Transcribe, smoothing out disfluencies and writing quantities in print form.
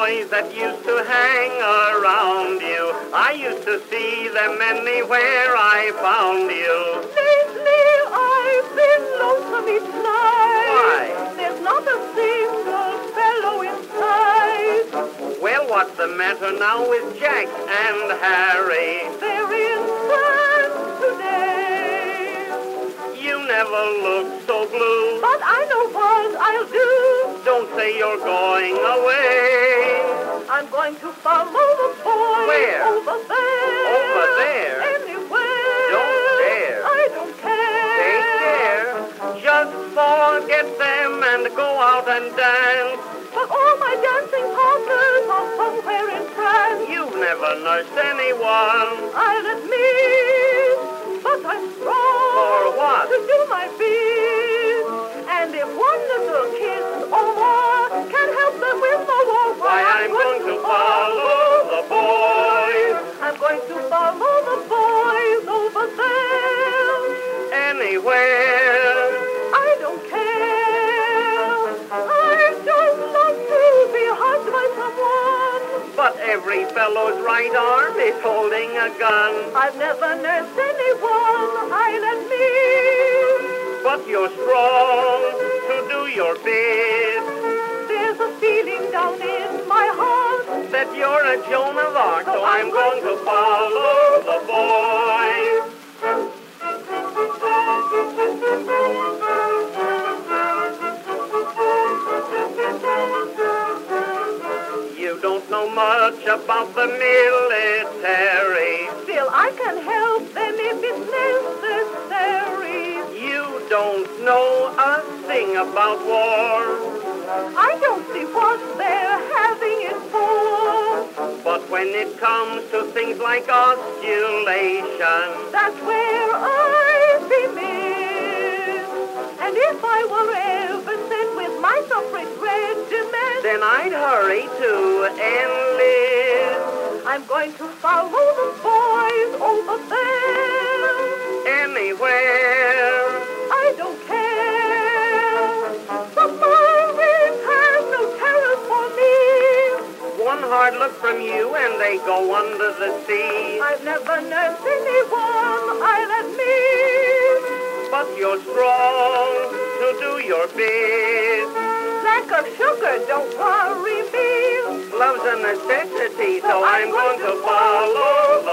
boys that used to hang around you. I used to see them anywhere I found you. Lately I've been lonesome each night. Why? There's not a single fellow in sight. Well, what's the matter now with Jack and Harry? They're in France today. You never looked so blue. But I know what I'll do. Don't say you're going away. I'm going to follow the boys. Where? Over there. Over there? Anywhere. Don't dare. I don't care. Take care. Just forget them and go out and dance. But all my dancing partners are somewhere in France. You've never nursed anyone. I'll admit, but I'm strong. For what? To do my bit. And if one little kiss or more can help them with the war, Why, I'm going to follow the boys. I'm going to follow the boys over there. Anywhere. I don't care. I just love to be hugged by someone. But every fellow's right arm is holding a gun. I've never nursed anyone, I'll admit. But you're strong to do your bit. There's a feeling down in my heart That you're a Joan of Arc, so I'm going to follow the boys. You don't know much about the military. Still, I can help them if it's necessary. You don't know a thing about war. I don't see what they're having it for. But when it comes to things like osculation, That's where I'd be missed. And if I were ever sent with my suffrage regiment, then I'd hurry to enlist. I'm going to follow the boys over there. Anywhere. I don't care. Submarines have no terror for me. One hard look from you and they go under the sea. I've never nursed anyone, I'll admit. But you're strong to do your bit. Lack of sugar, don't worry me. Love's a necessity, so I'm going to follow